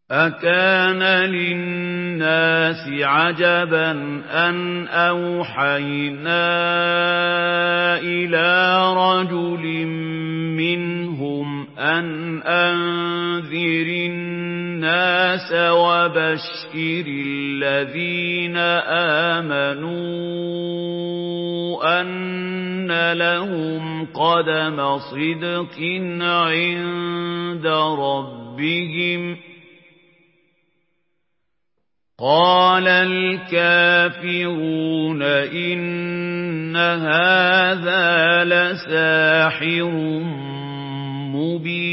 أَكَانَ لِلنَّاسِ عَجَبًا أَنْ أَوْحَيْنَا إِلَىٰ رَجُلٍ مِّنْهُمْ أَنْ أَنذِرِ النَّاسَ وَبَشِّرِ الَّذِينَ آمَنُوا أَنَّ لَهُمْ قَدَمَ صِدْقٍ عِندَ رَبِّهِمْ ۗ قَالَ الْكَافِرُونَ إِنَّ هَٰذَا لَسَاحِرٌ مُّبِينٌ